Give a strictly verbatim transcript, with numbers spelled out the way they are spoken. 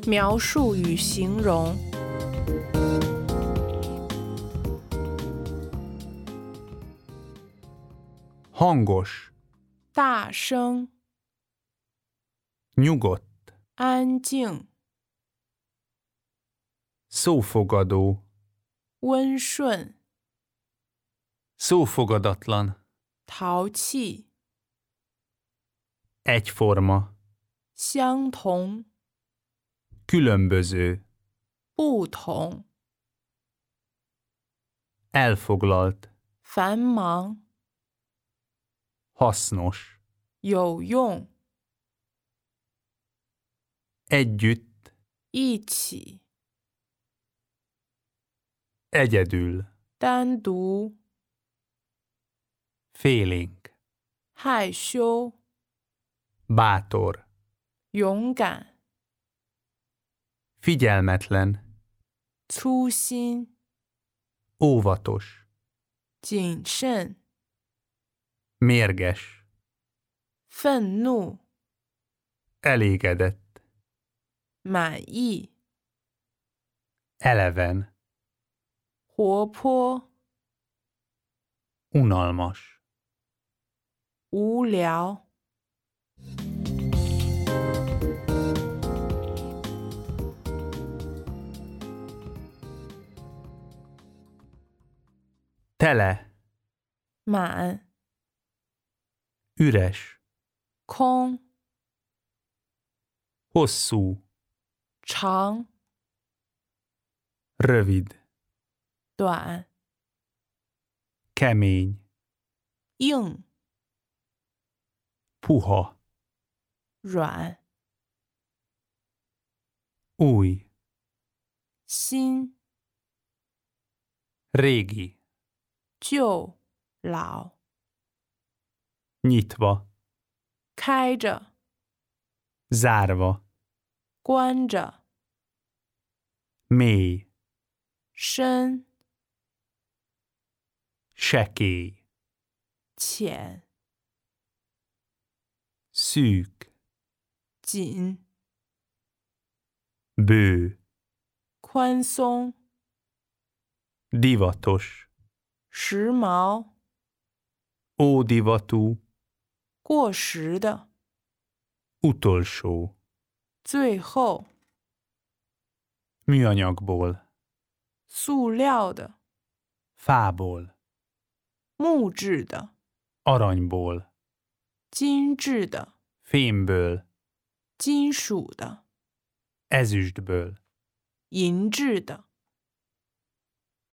描述与形容。 Hangos, 大声， nyugodt, 安静， szófogadó, 温顺， szófogadatlan, 淘气， egyforma, 相同， különböző, 不同， elfoglalt, 繁忙， hasznos, 有用， együtt, 一起， egyedül, 单独， félénk, 害羞， bátor, 勇敢， figyelmetlen, 粗心， óvatos, 谨慎， mérges, 愤怒， elégedett, 满意， eleven, 活泼， unalmas. 无聊。 Tele, 满， üres, 空， hosszú, 长， rövid, 短， kemény, 硬， puha, 软， új, 新， régi, 旧，老， nyitva, 开着， zárva, 关着， mély, 深， sekély, 浅， szűk, 紧， bő, 宽松， divatos, 时髦， ódivatú, 过时的， utolsó, 最后， műanyagból, 塑料的， fából, 木质的， aranyból, 精致的， fémből, 金属的， ezüstből. 银质的。